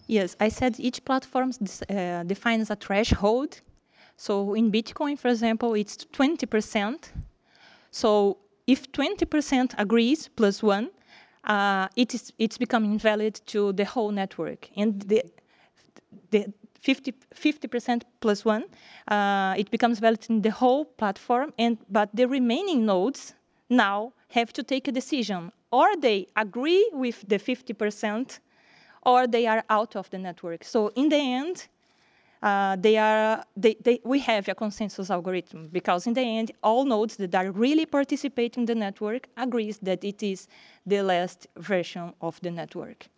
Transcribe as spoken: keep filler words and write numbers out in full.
Yes, I said each platform uh, defines a threshold. So in Bitcoin, for example, it's twenty percent. So if twenty percent agrees plus one, uh, it is, it's becoming invalid to the whole network. And the, the fifty percent plus one, uh, it becomes valid in the whole platform. And but the remaining nodes now have to take a decision. Or they agree with the fifty percent, or they are out of the network. So in the end, uh, they are, they, they, we have a consensus algorithm, because in the end, all nodes that are really participating in the network agrees that it is the last version of the network.